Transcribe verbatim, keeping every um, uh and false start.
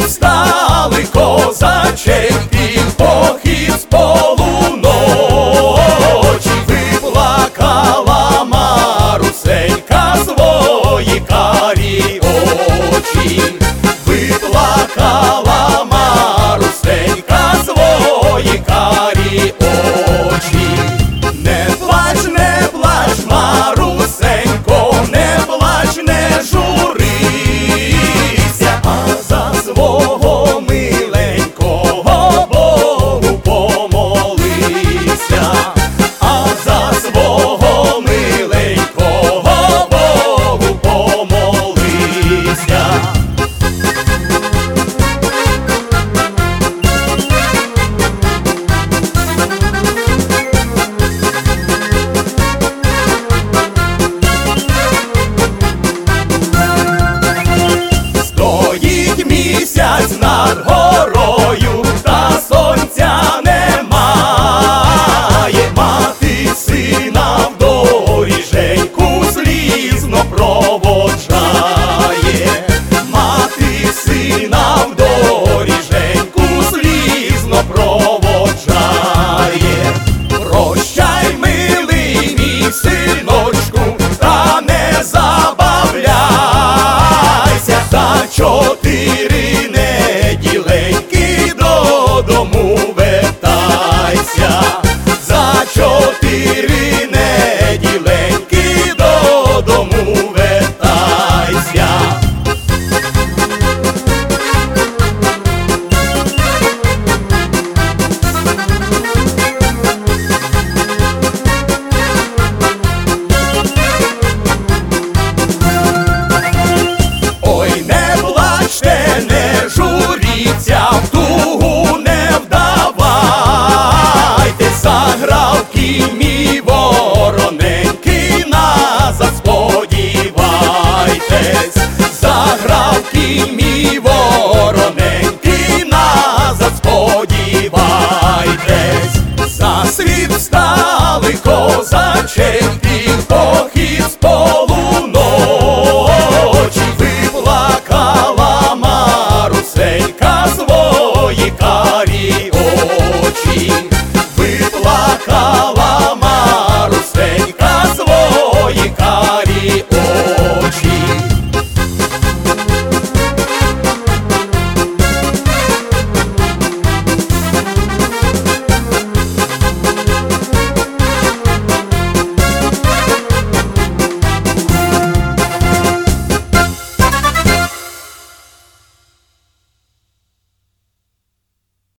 стали козаченьки в похід з полуночі. Виплакала Марусенька свої карі очі. Виплакала Марусенька свої карі очі. Не плач, не плач, Марусенько, не плач, не журися, а за свого миленького Богу помолися, а за свого миленького Богу помолися. Місяць над горою, та сонця немає. Мати сина в доріженьку слізно проводжає. Мати сина в доріженьку слізно проводжає. Прощай, милий мій синочку, та не забавляйся. За чотири неділеньки додому вертайся. За чотири неділеньки додому вертайся. Не журіться, в тугу не вдавайте. Заграв кінь мій вороненький, назад сподівайтесь. Заграв кінь